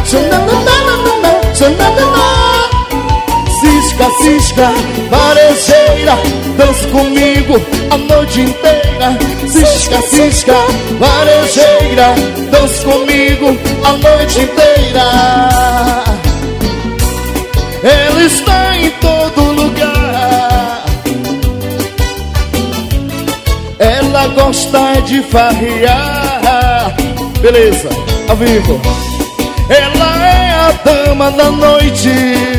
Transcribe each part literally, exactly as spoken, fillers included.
Cisca, cisca, varejeira, dança comigo a noite inteira. Cisca, cisca, varejeira, dança comigo a noite inteira. Ela está em todo lugar. Ela gosta de farrear. Beleza, ao vivo. Ela é a dama da noite.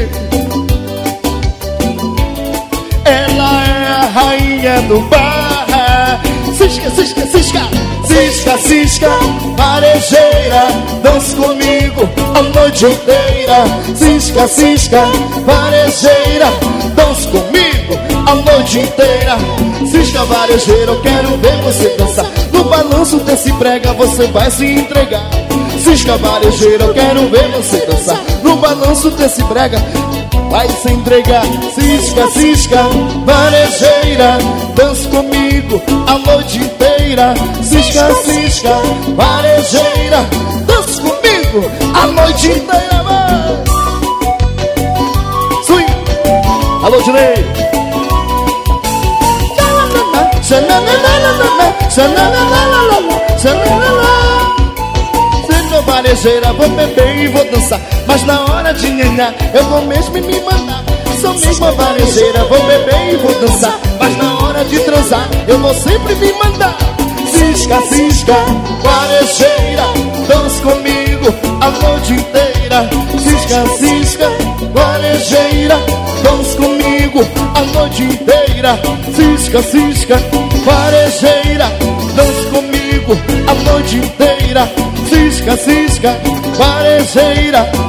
Ela é a rainha do bar. Cisca, cisca, cisca, cisca, cisca, varejeira, dança comigo a noite inteira. Cisca, cisca, varejeira, dança comigo a noite inteira. Cisca, varejeira, eu quero ver você dançar. No balanço desse prega você vai se entregar. Cisca, varejeira, eu quero ver você dançar. No balanço desse brega vai se entregar. Cisca, cisca, varejeira, dança comigo a noite inteira. Cisca, cisca, varejeira, dança comigo a noite inteira. Swing. Alô, Dinei. Sendo varejeira, vou beber e vou dançar, mas na hora de nhenhar eu vou mesmo me mandar. Sou mesmo a varejeira, vou beber e vou dançar, mas na hora de transar eu vou sempre me mandar. Cisca, cisca, varejeira, dança comigo a noite inteira. Cisca, cisca, varejeira, dança comigo a noite inteira. Cisca, cisca, varejeira, dança comigo a noite inteira. Cisca, cisca, varejeira,